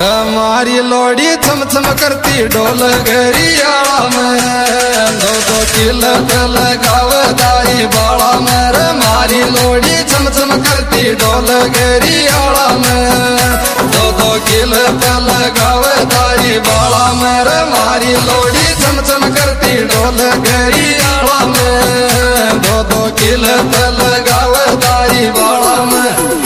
हमारी लोड़ी छम छम करती ढोल गरियाला में दो दो किल लगावदाई बाला में रे मारी लोड़ी छम छम करती ढोल गरियाला में दो दो किल लगावदाई बाला में रे मारी लोड़ी छम छम करती ढोल गरियाला में दो दो किल लगावदाई बाला में।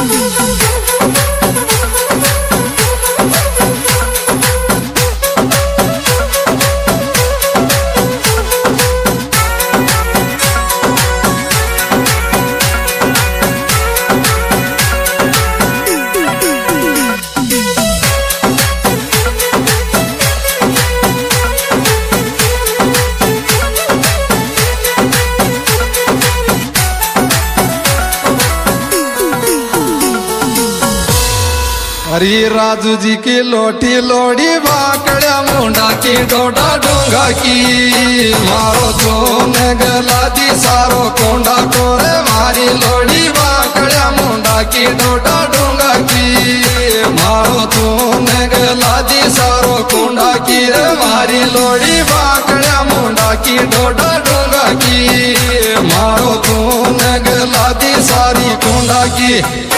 हरी राजू जी की लोटी लोड़ी वाकड़ा मुंडा की डोडा डोंगा की मारो चोन गला दी सारो कोंडा कोरे मारी लोड़ी वाकड़ा मुंडा की डोडा डोंगा की मारो चोन गला दी सारो कोंडा की रे मारी लोड़ी वाकड़ा मुंडा की डोडा डोंगा की मारो चोन गला दी सारी कोंडा की।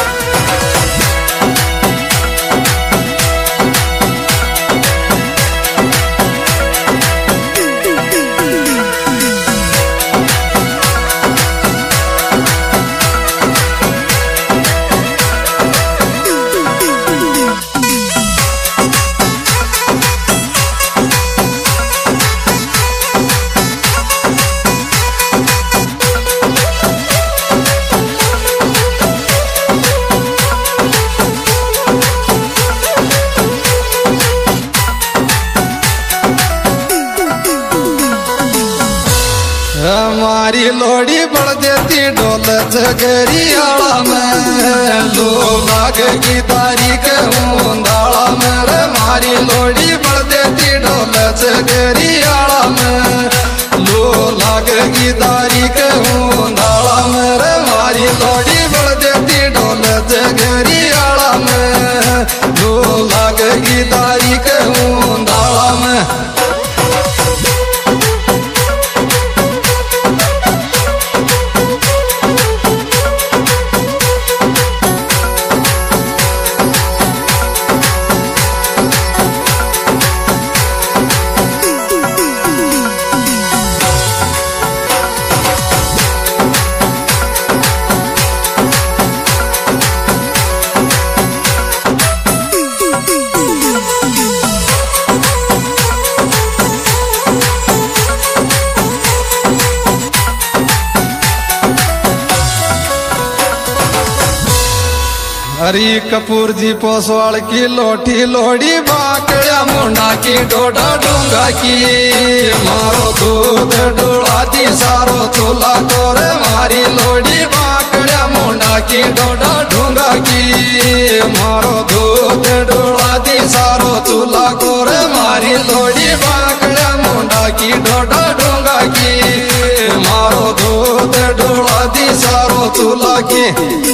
हमारी लोड़ी बढ़ देती ढोल जगरियाला में लो लागेगी तारीख मुंदाला में रे मारी लोड़ी बढ़ देती ढोल जगरियाला में लो लागेगी तारीख मुंदाला में रे मारी लोड़ी बढ़ देती ढोल जगरियाला में लो लागेगी तारीख मुंदाला में। हरी कपूर जी पोसवाल की लोटी लोड़ी बाकड़ा मुंडा की डोडा डोंगा की मारो दूध डोला दी सारो चूल्हा कोरे मारी लोड़ी बाकड़ा मुंडा की डोडा डोंगा की मारो दूध डोला दी सारो चूल्हा कोरे मारी लोड़ी बाकड़ा मुंडा की डोडा डोंगा की मारो दूध डोला दी सारो चूल्हा की।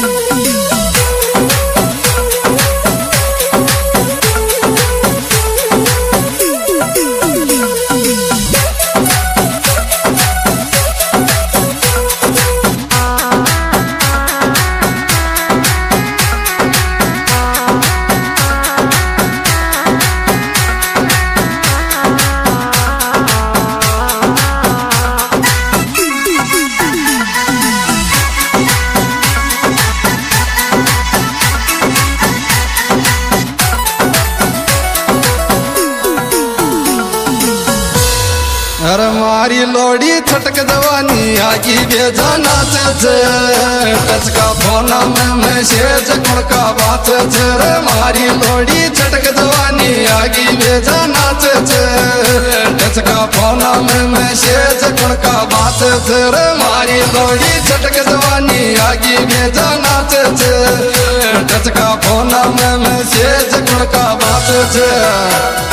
अरे मारी लोड़ी छटक जवानी आगी बेजा नाचे टचका फोना में मैसेज कुड़का बात रे मारी लोड़ी छटक जवानी आगी बेजा नाचे टचका फोना में मैसेज कुड़का बात रे मारी लोड़ी छटक जवानी आगी बेजा नाचे टचका फोना में मैसेज कुड़का बात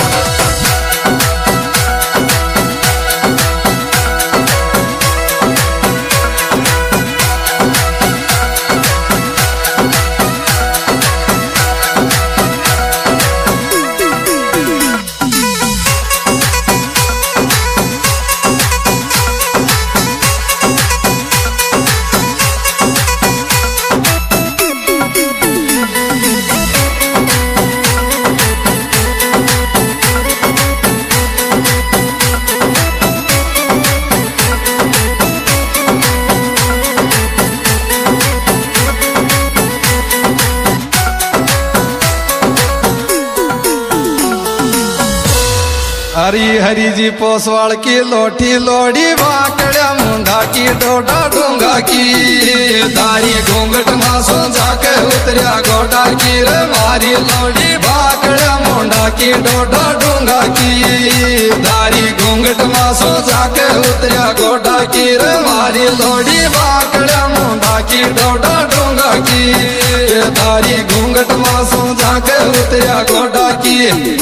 हरी हरी जी पोसवाल की लोठी लोड़ी वाकड़ा मुंडा की डोडा डूंगा की दारी घूंघट मासो जाके उतरिया गोडा की रे मारी लोड़ी वाकड़ा मुंडा की डोडा डूंगा की दारी घूंघट मासो जाके उतरिया गोडा की रे मारी लोड़ी वाकड़ा मुंडा की डोडा डूंगा की दारी घूंघट मासो जाके उतरिया गोडा की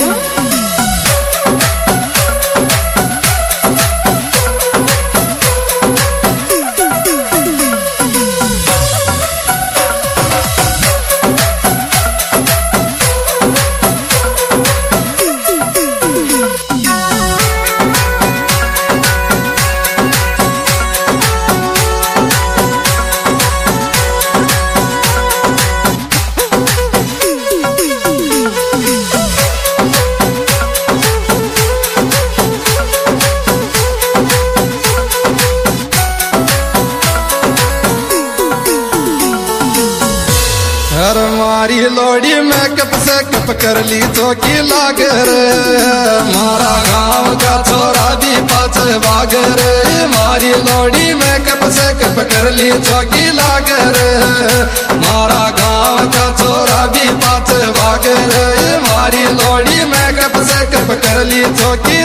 हर मारी लोड़ी में कप से कप कर ली चौकी लागर मारा गांव का छोरा भी पाछे बागर मारी लोड़ी में कप से कप कर ली चौकी लागर मारा गांव का छोरा भी पाछे बागर मारी लोड़ी में कप से कप कर ली चौकी